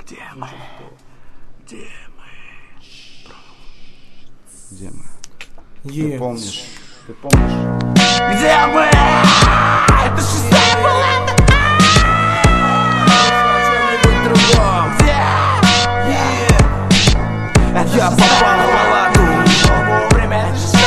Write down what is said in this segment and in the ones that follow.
Где мы? Где мы? Где мы? Ты помнишь? Ты помнишь? Где мы? Это шестая палата. Что-нибудь другом. Я попал в палату. Вовремя.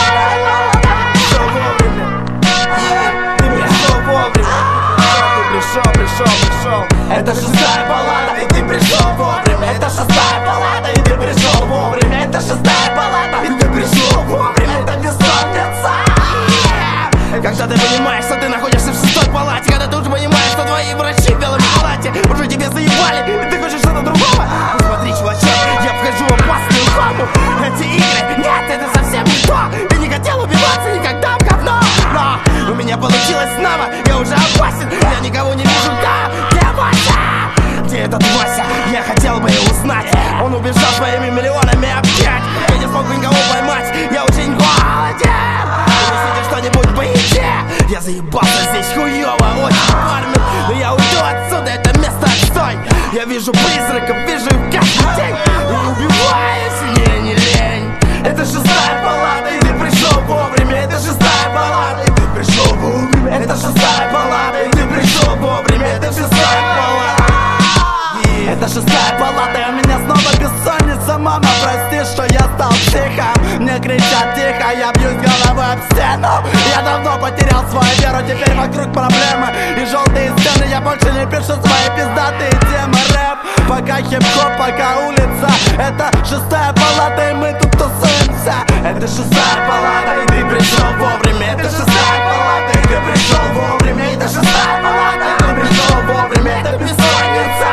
Все вовремя. Ты пришел вовремя. Ты пришел. Это шестая палата, и ты пришел вовремя. Это шестая палата, и ты пришел вовремя. Это шестая палата, и ты пришел вовремя. Это бессонница. Когда ты понимаешь, что ты находишься в шестой палате, когда ты уже понимаешь, что твои врачи в белом халате уже тебе заебали, и ты хочешь что-то другого. Посмотри, чувачок, я вхожу в опасную кому. Эти игры, нет, это совсем не то. Я не хотел убиваться никогда в говно, но у меня получилось снова, я уже опасен. Я никого не вижу, да, где Вася? Где этот Вася? Я хотел бы узнать. Он убежал своими миллионами опять. Я не смог никого поймать, я очень голоден. Принесите что-нибудь в еде. Я заебался здесь хуёво, очень пармен. Но я уйду отсюда, это место отстой. Я вижу призраков, вижу их каждый день. И убиваюсь, мне не лень. Это шестая палата, и ты пришел вовремя. Это шестая палата, и ты пришел вовремя. Это шестая палата, и ты пришел вовремя. Это шестая палата. Это шестая палата, и у меня снова бессонница. Мама, прости, что я стал психом. Мне кричат тихо, я бьюсь головой об стену. Я давно потерял свою веру, теперь вокруг проблемы и желтые стены. Я больше не пишу свои пиздатые темы. Рэп, пока хип-хоп, пока улица. Это шестая палата, и мы тут тусуемся. Это шестая палата, и ты пришел вовремя. Это шестая палата, и ты пришел вовремя. Это шестая палата, и ты пришел вовремя. Это бессонница.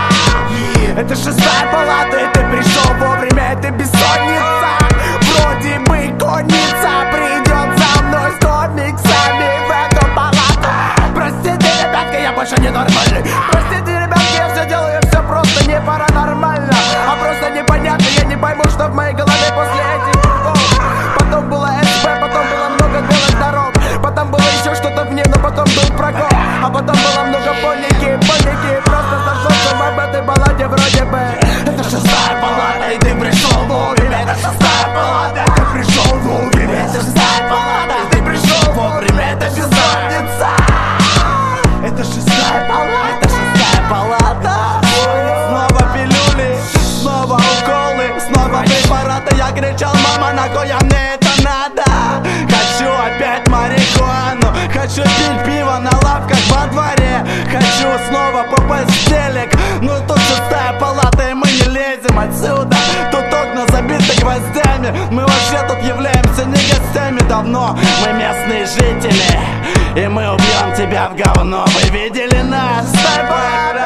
Это шестая палата, и ты пришел вовремя. Это бессонница. Вроде бы конница придет за мной с комиксами в эту палату. Простите, ребятки, я больше не нормальный. Простите, ребятки, я все делаю, все просто не паранормально, а просто непонятно. Я не пойму, что в моей голове после этих кругов. Потом было СП, потом было много белых дорог. Потом было еще что-то вне, но потом был прокол. А потом было много паники. Просто сошелся в этой балладе вроде бы. Это шестая палата, и ты пришел вовремя. Это шестая палата, и ты пришел вовремя. Это шестая палата, и ты пришел вовремя. Это бессонница. Это шестая палата. Это шестая палата. Снова пилюли, снова уколы, снова препараты. Я кричал: мама, нахуя мне это надо? Хочу опять марихуану. Хочу пить пиво на лавках во дворе. Хочу снова попасть в телек. Но тут шестая палата, и мы не лезем отсюда. Тут окна забиты гвоздями. Мы вообще тут являемся не гостями давно. Мы местные жители, и мы убьем тебя в говно. Вы видели нас?